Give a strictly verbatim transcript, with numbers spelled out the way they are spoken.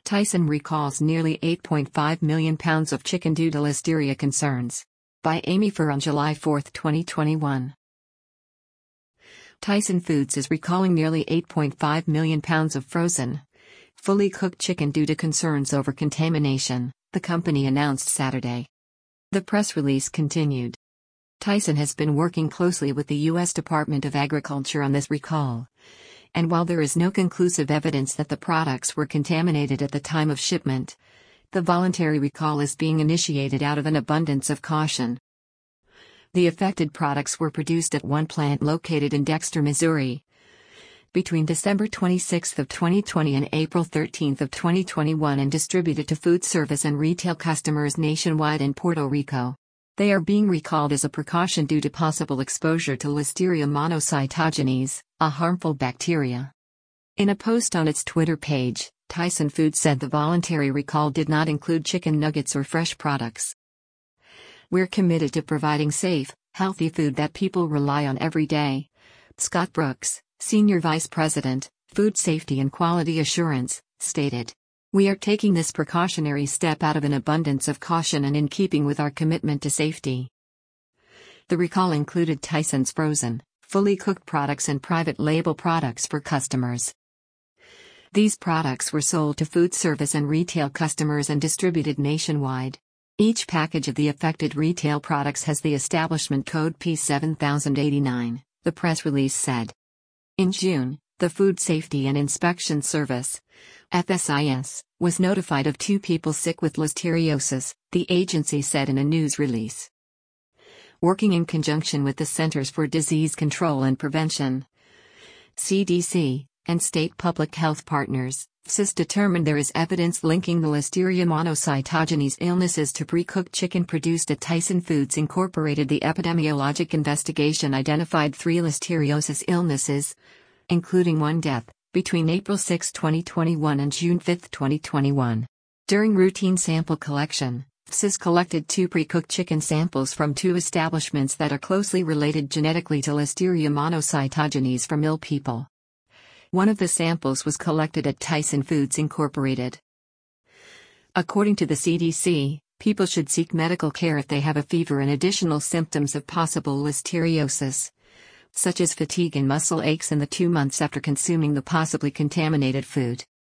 Tyson recalls nearly eight point five million pounds of chicken due to listeria concerns. By Amy Furr on July fourth, twenty twenty-one. Tyson Foods is recalling nearly eight point five million pounds of frozen, fully cooked chicken due to concerns over contamination, the company announced Saturday. The press release continued. Tyson has been working closely with the U S Department of Agriculture on this recall, and while there is no conclusive evidence that the products were contaminated at the time of shipment, the voluntary recall is being initiated out of an abundance of caution. The affected products were produced at one plant located in Dexter, Missouri, between December twenty-sixth of twenty twenty and April thirteenth of twenty twenty-one and distributed to food service and retail customers nationwide in Puerto Rico. They are being recalled as a precaution due to possible exposure to Listeria monocytogenes, a harmful bacteria. In a post on its Twitter page, Tyson Foods said the voluntary recall did not include chicken nuggets or fresh products. "We're committed to providing safe, healthy food that people rely on every day," Scott Brooks, Senior Vice President, Food Safety and Quality Assurance, stated. "We are taking this precautionary step out of an abundance of caution and in keeping with our commitment to safety." The recall included Tyson's frozen, fully cooked products and private label products for customers. These products were sold to food service and retail customers and distributed nationwide. Each package of the affected retail products has the establishment code P seven thousand eighty-nine, the press release said. In June, the Food Safety and Inspection Service, F S I S, was notified of two people sick with listeriosis, the agency said in a news release. Working in conjunction with the Centers for Disease Control and Prevention, C D C, and state public health partners, F S I S determined there is evidence linking the Listeria monocytogenes illnesses to pre-cooked chicken produced at Tyson Foods Incorporated. The epidemiologic investigation identified three listeriosis illnesses, including one death, between April sixth, twenty twenty-one and June fifth, twenty twenty-one. During routine sample collection, F S I S collected two pre-cooked chicken samples from two establishments that are closely related genetically to Listeria monocytogenes from ill people. One of the samples was collected at Tyson Foods Incorporated. According to the C D C, people should seek medical care if they have a fever and additional symptoms of possible listeriosis, such as fatigue and muscle aches in the two months after consuming the possibly contaminated food.